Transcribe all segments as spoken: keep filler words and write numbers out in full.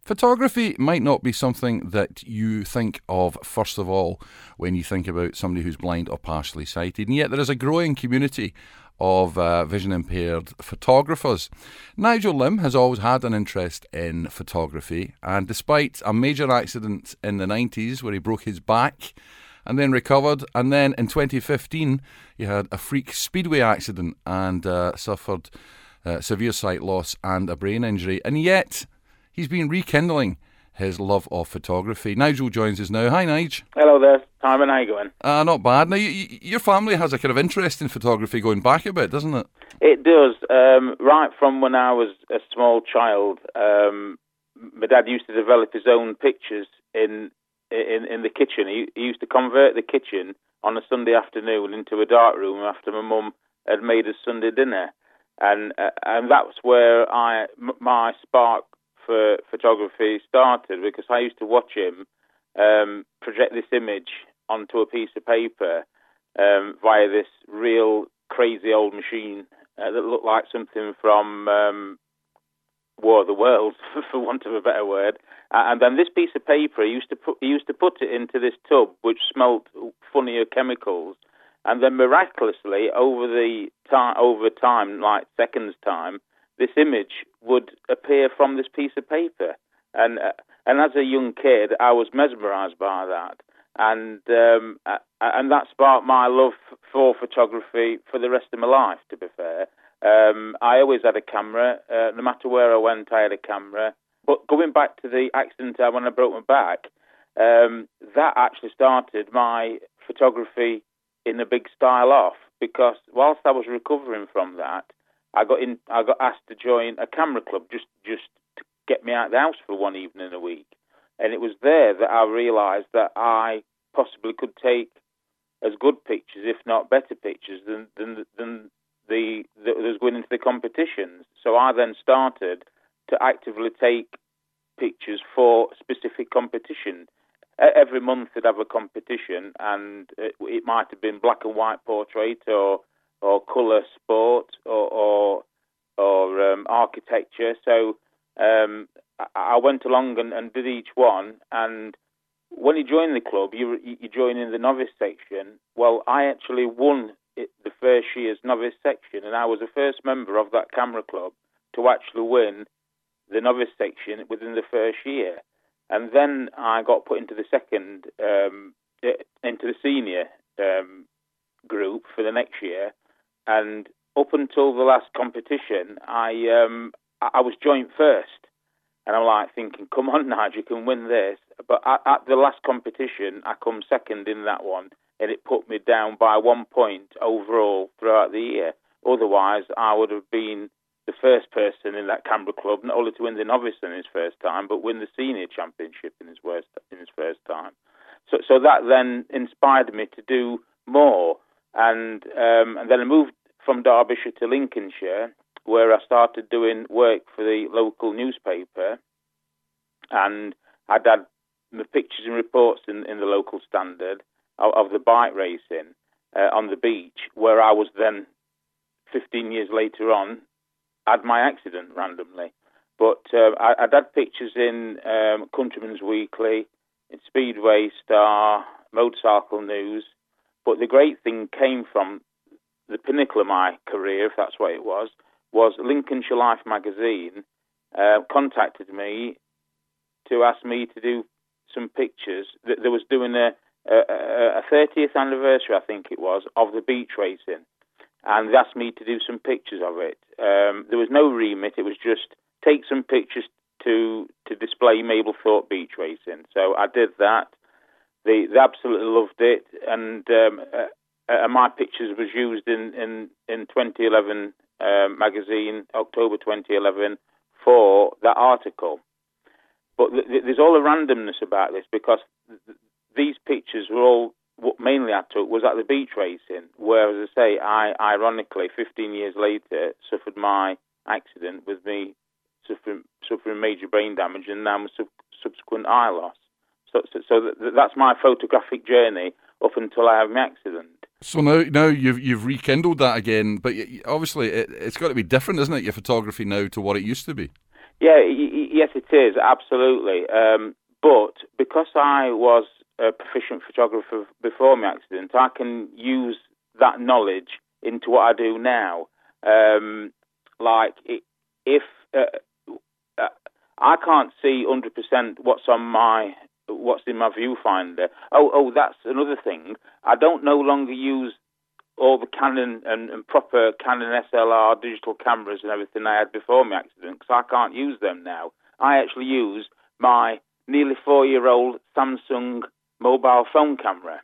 Photography might not be something that you think of first of all when you think about somebody who's blind or partially sighted, and yet there is a growing community of uh, vision impaired photographers. Nigel Lim has always had an interest in photography, and despite a major accident in the nineties where he broke his back and then recovered, and then in twenty fifteen he had a freak speedway accident and uh, suffered uh, severe sight loss and a brain injury, and yet he's been rekindling his love of photography. Nigel joins us now. Hi, Nigel. Hello there, Simon. How you going? Uh, not bad. Now, you, you, your family has a kind of interest in photography going back a bit, doesn't it? It does. Um, right from when I was a small child, um, my dad used to develop his own pictures in in, in the kitchen. He, he used to convert the kitchen on a Sunday afternoon into a dark room after my mum had made us Sunday dinner, and uh, and that's where I m- my spark for photography started, because I used to watch him um, project this image onto a piece of paper um, via this real crazy old machine uh, that looked like something from um, War of the Worlds, for want of a better word. Uh, and then this piece of paper, he used to put he used to put it into this tub which smelt funnier chemicals, and then miraculously over the time, over time, like seconds time, this image would appear from this piece of paper. And uh, and as a young kid, I was mesmerised by that. And um, uh, and that sparked my love for photography for the rest of my life, to be fair. Um, I always had a camera. Uh, no matter where I went, I had a camera. But going back to the accident when I broke my back, um, that actually started my photography in a big style off, because whilst I was recovering from that, I got in. I got asked to join a camera club just, just to get me out of the house for one evening a week, and it was there that I realised that I possibly could take as good pictures, if not better pictures, than than than the that was going into the competitions. So I then started to actively take pictures for specific competition. Every month I'd have a competition, and it, it might have been black and white portrait or. or colour sport, or or, or um, architecture. So um, I went along and, and did each one. And when you join the club, you you join in the novice section. Well, I actually won it, the first year's novice section, and I was the first member of that camera club to actually win the novice section within the first year. And then I got put into the second, um, into the senior um, group for the next year. And up until the last competition, I um, I was joint first. And I'm like thinking, come on, Nigel, you can win this. But at, at the last competition, I come second in that one, and it put me down by one point overall throughout the year. Otherwise, I would have been the first person in that camera club, not only to win the novice in his first time, but win the senior championship in his first, in his first time. So, so that then inspired me to do more. And, um, and then I moved from Derbyshire to Lincolnshire, where I started doing work for the local newspaper, and I'd had my pictures and reports in, in the local Standard of, of the bike racing uh, on the beach, where I was then, fifteen years later on, had my accident randomly. But uh, I, I'd had pictures in um, Countryman's Weekly, in Speedway Star, Motorcycle News. But the great thing came from the pinnacle of my career, if that's what it was, was Lincolnshire Life magazine uh, contacted me to ask me to do some pictures. They was doing a, a, a thirtieth anniversary, I think it was, of the beach racing, and they asked me to do some pictures of it. Um, there was no remit, it was just take some pictures to, to display Mablethorpe beach racing. So I did that. They, they absolutely loved it, and um, uh, uh, my pictures was used in, in, in twenty eleven uh, magazine, October twenty eleven, for that article. But th- th- there's all a randomness about this, because th- these pictures were all, what mainly I took was at the beach racing, where, as I say, I ironically, fifteen years later, suffered my accident with me suffering, suffering major brain damage and now sub- subsequent eye loss. So, so, so th- that's my photographic journey up until I have my accident. So now, now you've you've rekindled that again, but obviously it, it's got to be different, isn't it? Your photography now to what it used to be. Yeah, y- yes, it is, absolutely. Um, but because I was a proficient photographer before my accident, I can use that knowledge into what I do now. Um, like, if uh, uh, I can't see one hundred percent what's on my, what's in my viewfinder. Oh, oh, that's another thing. I don't no longer use all the Canon and, and proper Canon S L R digital cameras and everything I had before my accident, because I can't use them now. I actually use my nearly four-year-old Samsung mobile phone camera.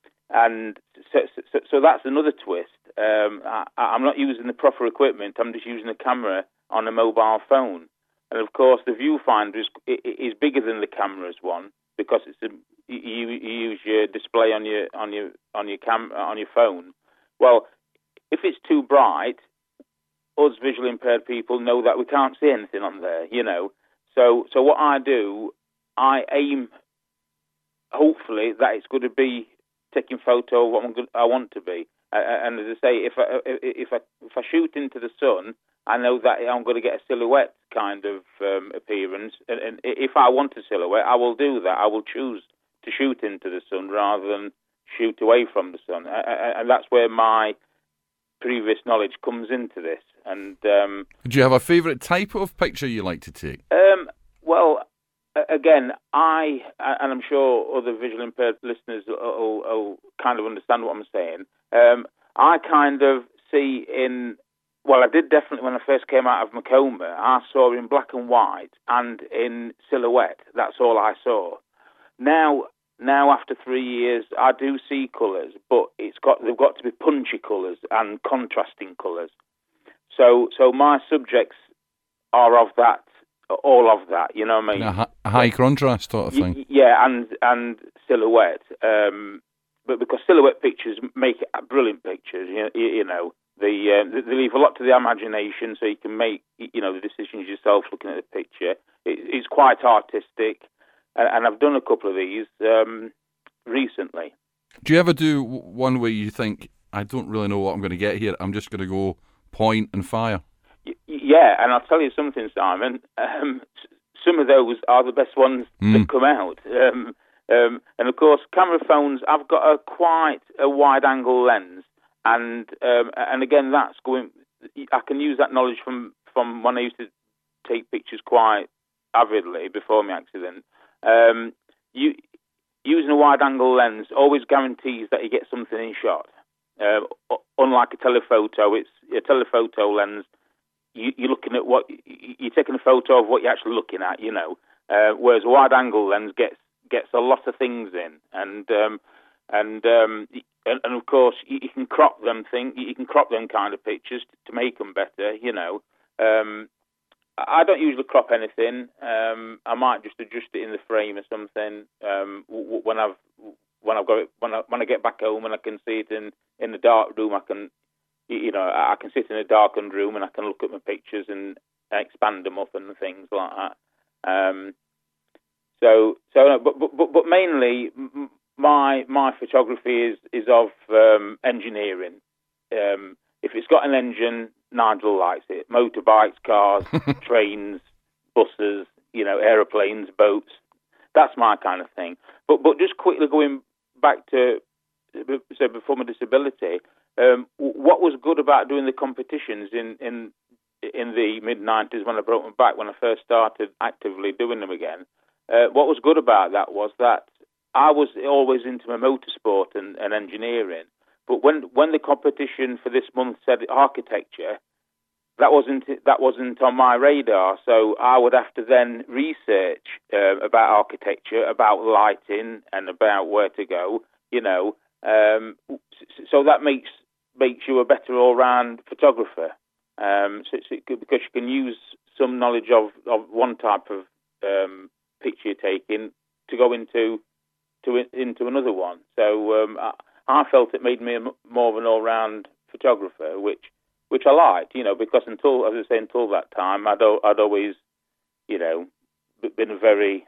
And so, so, so that's another twist. Um, I, I'm not using the proper equipment. I'm just using a camera on a mobile phone. And of course, the viewfinder is, is bigger than the camera's one, because it's a, you, you use your display on your on your on your cam on your phone. Well, if it's too bright, us visually impaired people know that we can't see anything on there. You know, so so what I do, I aim, hopefully, that it's going to be taking photo of what I'm good, I want to be. Uh, and as I say, if I if I if I shoot into the sun, I know that I'm going to get a silhouette kind of um, appearance. And, and if I want a silhouette, I will do that. I will choose to shoot into the sun rather than shoot away from the sun. And that's where my previous knowledge comes into this. And um, do you have a favourite type of picture you like to take? Um, well, again, I, and I'm sure other visually impaired listeners will, will kind of understand what I'm saying. Um, I kind of see in, well, I did definitely when I first came out of my coma, I saw in black and white and in silhouette. That's all I saw. Now, now after three years, I do see colours, but it's got they've got to be punchy colours and contrasting colours. So, so my subjects are of that. All of that, you know what I mean? A high contrast sort of thing. Y- yeah, and and silhouette. Um, but because silhouette pictures make brilliant pictures, you, you know, they, uh, they leave a lot to the imagination, so you can make, you know, the decisions yourself looking at the picture. It, it's quite artistic, and, and I've done a couple of these um, recently. Do you ever do one where you think, I don't really know what I'm going to get here, I'm just going to go point and fire? Yeah, and I'll tell you something, Simon. Um, some of those are the best ones mm. that come out. Um, um, and of course, camera phones, I've got a quite a wide-angle lens, and um, and again, that's going. I can use that knowledge from, from when I used to take pictures quite avidly before my accident. Um, you, using a wide-angle lens always guarantees that you get something in shot. Uh, unlike a telephoto, it's a telephoto lens. You, you're looking at what you're taking a photo of what you're actually looking at, you know. Uh, whereas a wide-angle lens gets gets a lot of things in, and um, and, um, and and of course you, you can crop them thing. You can crop them kind of pictures to, to make them better, you know. Um, I don't usually crop anything. Um, I might just adjust it in the frame or something um, when I've when I've got it, when I when I get back home and I can see it in, in the dark room. I can. You know, I can sit in a darkened room and I can look at my pictures and expand them up and things like that. Um, so, so, but, but, but mainly, my my photography is is of um, engineering. Um, if it's got an engine, Nigel likes it. Motorbikes, cars, trains, buses, you know, aeroplanes, boats. That's my kind of thing. But but just quickly going back to so before my disability. Um, what was good about doing the competitions in, in in the mid nineties when I broke my back, when I first started actively doing them again, uh, what was good about that was that I was always into my motorsport and, and engineering. But when when the competition for this month said architecture, that wasn't that wasn't on my radar. So I would have to then research uh, about architecture, about lighting, and about where to go. You know, um, so that makes makes you a better all-round photographer, um, so, so, because you can use some knowledge of, of one type of um, picture you're taking to go into to into another one. So um, I, I felt it made me a, more of an all-round photographer, which which I liked, you know, because until, as I say, until that time, I'd I'd always, you know, been a very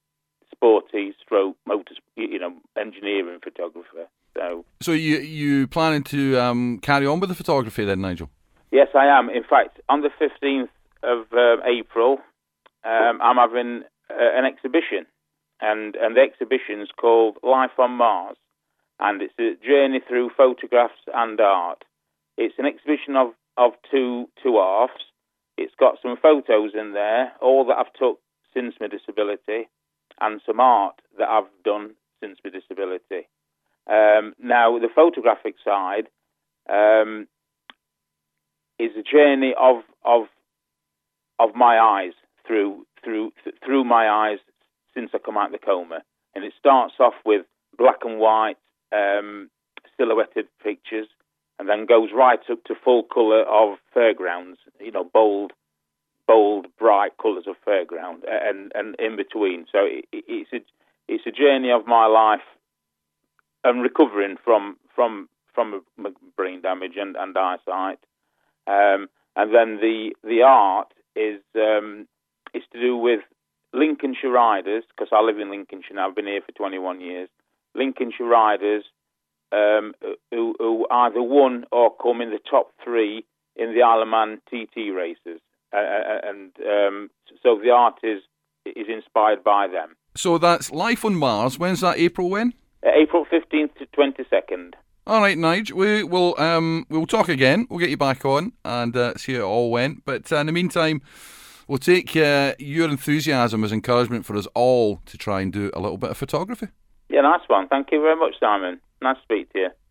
sporty, stroke, motor, you know, engineering photographer. So, so you you planning to um, carry on with the photography then, Nigel? Yes, I am. In fact, on the fifteenth of uh, April, um, I'm having uh, an exhibition, and, and the exhibition's called Life on Mars, and it's a journey through photographs and art. It's an exhibition of, of two two halves. It's got some photos in there, all that I've took since my disability, and some art that I've done since my disability. Um, now, the photographic side um, is a journey of of of my eyes through through th- through my eyes since I come out of the coma, and it starts off with black and white um, silhouetted pictures, and then goes right up to full colour of fairgrounds. You know, bold, bold, bright colours of fairground, and and in between. So it, it's a it's a journey of my life. And recovering from from from brain damage and, and eyesight, um, and then the the art is um, is to do with Lincolnshire riders, because I live in Lincolnshire now. I've been here for twenty-one years. Lincolnshire riders um, who, who either won or come in the top three in the Isle of Man T T races, uh, and um, so the art is is inspired by them. So that's Life on Mars. When's that? April when? April fifteenth to twenty-second. All right, Nige, we will um, we'll talk again. We'll get you back on and uh, see how it all went. But uh, in the meantime, we'll take uh, your enthusiasm as encouragement for us all to try and do a little bit of photography. Yeah, nice one. Thank you very much, Simon. Nice to speak to you.